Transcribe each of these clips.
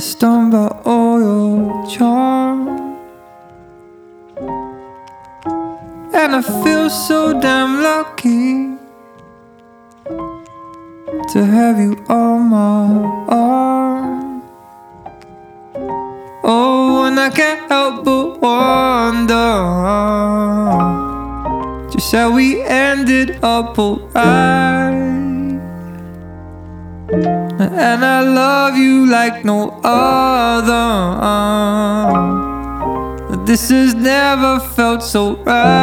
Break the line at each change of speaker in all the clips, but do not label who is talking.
stunned by all your charm, and I feel so damn lucky to have you on my arm. Oh, and I can't help but wonder just how we ended up alright. And I love you like no other. This has never felt so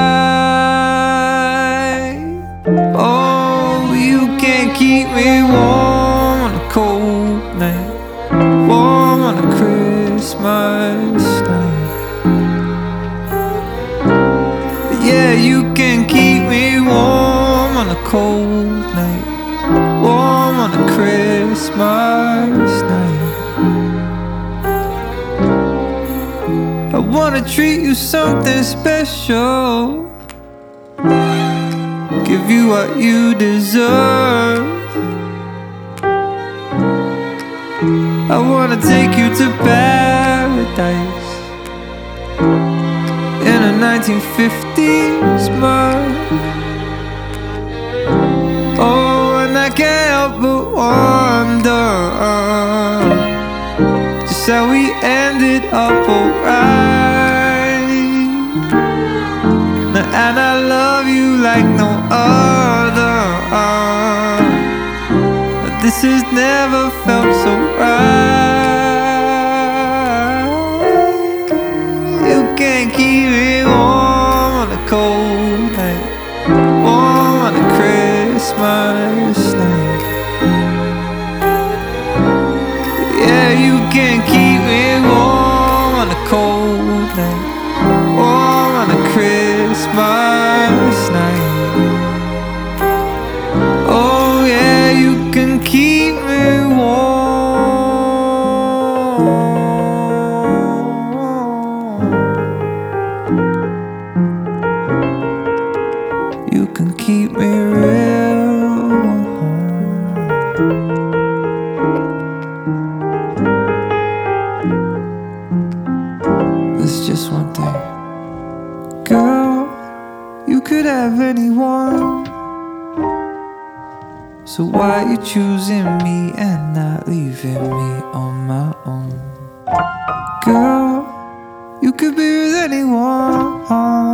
right. Oh, you can't keep me warm on a cold night, warm on a Christmas night. Yeah, you can keep me warm on a cold night, warm on a Christmas night. I wanna treat you something special, give you what you deserve. I wanna take you to paradise in a 1950s mug. Oh, and I can't help but wonder just how we ended up alright. And I love you like no other. This has never felt so right. You can't keep me warm on a cold night, warm on a Christmas night. Yeah, you can't keep me warm on a cold night, warm on a Christmas night. Oh yeah, you can keep me warm. You can keep me real warm. There's just one thing, girl, you could have anyone, so why you choosing me and not leaving me on my own? Girl, you could be with anyone,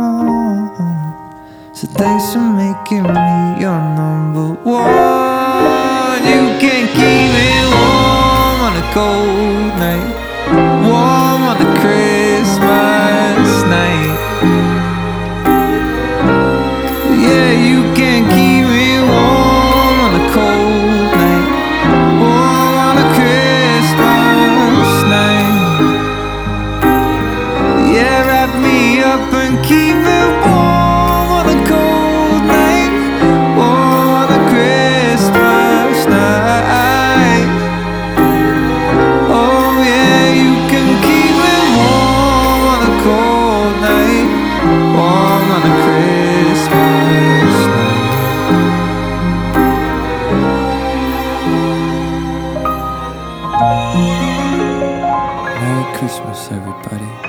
so thanks for making me your number one. You can keep me warm on a cold night, warm on a Christmas night. Yeah, you can keep me warm on a cold night, warm on a Christmas night. Yeah, wrap me up and keep it warm on a cold night, warm on a Christmas night. Oh yeah, you can keep me warm on a cold night, warm on a Christmas night. Merry Christmas, everybody.